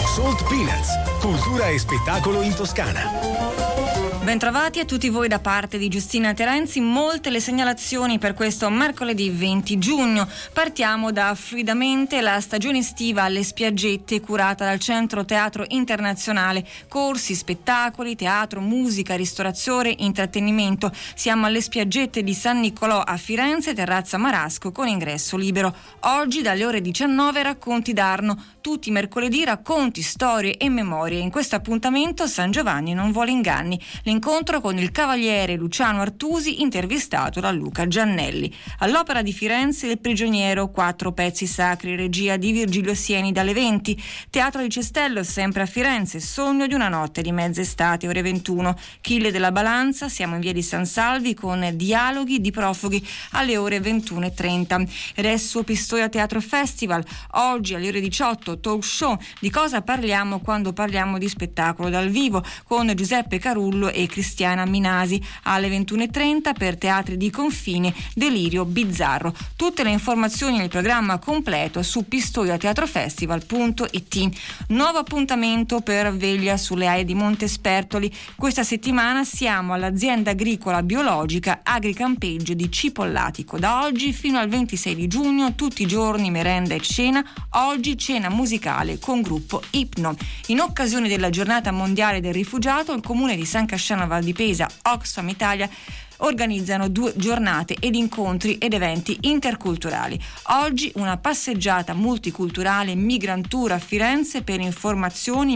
Salt Peanuts, cultura e spettacolo in Toscana. Bentrovati a tutti voi da parte di Giustina Terenzi. Molte le segnalazioni per questo mercoledì 20 giugno. Partiamo da Fluidamente, la stagione estiva alle spiaggette curata dal Centro Teatro Internazionale. Corsi, spettacoli, teatro, musica, ristorazione, intrattenimento. Siamo alle spiaggette di San Niccolò a Firenze, terrazza Marasco, con ingresso libero. Oggi dalle ore 19 racconti d'Arno. Tutti i mercoledì racconti, storie e memorie. In questo appuntamento San Giovanni non vuole inganni. L'incontro con il cavaliere Luciano Artusi, intervistato da Luca Giannelli. All'Opera di Firenze Il prigioniero, 4 pezzi sacri, regia di Virgilio Sieni, dalle 20. Teatro di Cestello, sempre a Firenze, Sogno di una notte di mezz'estate, ore 21. Chille della Balanza, siamo in via di San Salvi con Dialoghi di profughi alle ore 21:30. Adesso Pistoia Teatro Festival, oggi alle ore 18 talk show. Di cosa parliamo quando parliamo di spettacolo dal vivo, con Giuseppe Carullo e Cristiana Minasi. Alle 21:30 per Teatri di Confine, Delirio Bizzarro. Tutte le informazioni nel programma completo su pistoiateatrofestival.it. Nuovo appuntamento per Veglia sulle Aie di Montespertoli. Questa settimana siamo all'azienda agricola biologica Agricampeggio di Cipollatico. Da oggi fino al 26 di giugno tutti i giorni merenda e cena. Oggi cena musicale con gruppo Ipno. In occasione della giornata mondiale del rifugiato, il comune di San Casciano Val di Pesa, Oxfam Italia, organizzano 2 giornate ed incontri ed eventi interculturali. Oggi una passeggiata multiculturale Migrantour a Firenze. Per informazioni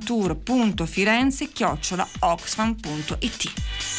migrantour.firenze@oxfam.it.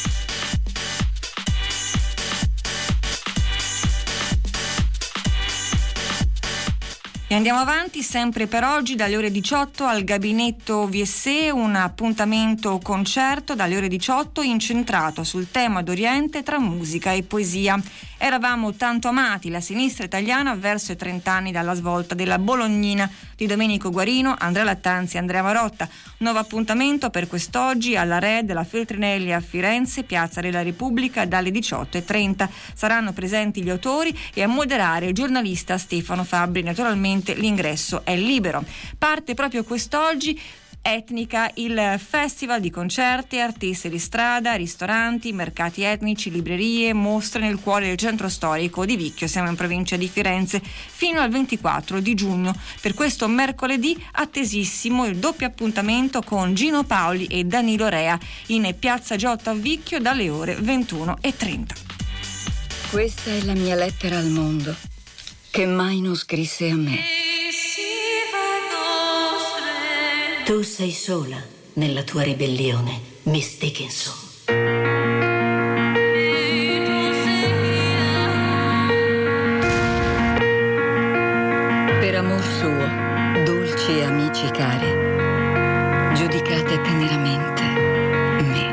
E andiamo avanti, sempre per oggi, dalle ore 18 al Gabinetto VSE, un appuntamento concerto dalle ore 18 incentrato sul tema d'Oriente tra musica e poesia. Eravamo tanto amati, la sinistra italiana verso i 30 anni dalla svolta della Bolognina di Domenico Guarino, Andrea Lattanzi e Andrea Marotta. Nuovo appuntamento per quest'oggi alla Re della Feltrinelli a Firenze, Piazza della Repubblica, dalle 18:30. Saranno presenti gli autori e a moderare il giornalista Stefano Fabbri. Naturalmente l'ingresso è libero. Parte proprio quest'oggi Etnica, il festival di concerti, artisti di strada, ristoranti, mercati etnici, librerie, mostre nel cuore del centro storico di Vicchio, siamo in provincia di Firenze, fino al 24 di giugno. Per questo mercoledì attesissimo il doppio appuntamento con Gino Paoli e Danilo Rea in Piazza Giotta a Vicchio dalle ore 21:30. Questa è la mia lettera al mondo, che mai non scrisse a me. Tu sei sola nella tua ribellione, Miss Dickinson. Per amor suo, dolci amici cari, giudicate teneramente me.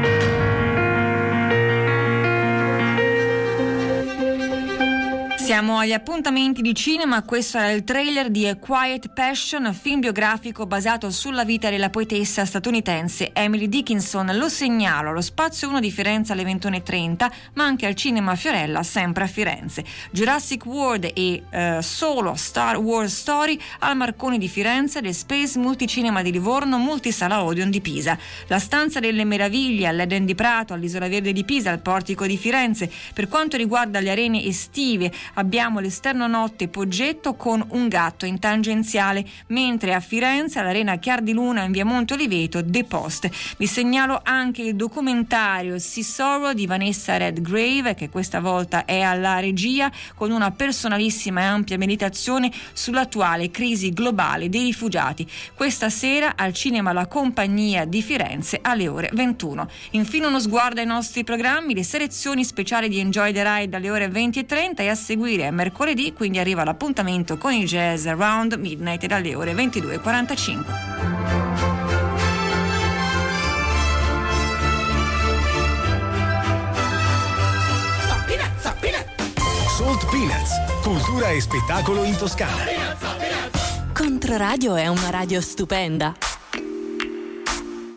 Siamo agli appuntamenti di cinema. Questo era il trailer di A Quiet Passion, film biografico basato sulla vita della poetessa statunitense Emily Dickinson. Lo segnalo allo Spazio 1 di Firenze alle 21:30, ma anche al Cinema Fiorella, sempre a Firenze. Jurassic World e Solo Star Wars Story al Marconi di Firenze, The Space Multicinema di Livorno, Multisala Odeon di Pisa. La Stanza delle Meraviglie all'Eden di Prato, all'Isola Verde di Pisa, al Portico di Firenze. Per quanto riguarda le arene estive, abbiamo l'Esterno Notte Poggetto con Un gatto in tangenziale, mentre a Firenze all'Arena Chiar di Luna in via Monte Oliveto The Post. Vi segnalo anche il documentario Sea Sorrow di Vanessa Redgrave, che questa volta è alla regia, con una personalissima e ampia meditazione sull'attuale crisi globale dei rifugiati. Questa sera al Cinema La Compagnia di Firenze alle ore 21. Infine uno sguardo ai nostri programmi, le selezioni speciali di Enjoy the Ride alle ore 20:30 e a seguire è mercoledì, quindi arriva l'appuntamento con il Jazz Around Midnight dalle ore 22:45. Salt Peanuts, cultura e spettacolo in Toscana. Controradio è una radio stupenda.